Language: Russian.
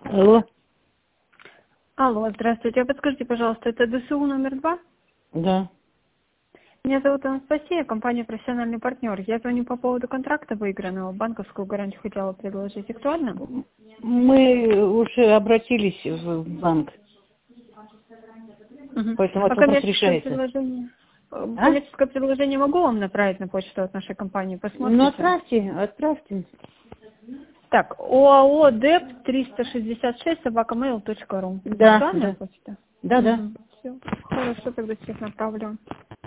Алло. Алло, здравствуйте. А подскажите, пожалуйста, это ДСУ номер 2? Да. Меня зовут Анастасия, компания «Профессиональный партнер». Я звоню по поводу контракта выигранного. Банковскую гарантию хотела предложить. Актуально? Мы уже обратились в банк, поэтому А этот вопрос коммерческое решается. предложение? А? Коммерческое предложение могу вам направить на почту от нашей компании? Ну, Посмотрите. отправьте. Так, ОАО ДЭП 366 @mail.ru. Да, Актуальная да. почта? Да. Все. Хорошо, тогда всех направлю.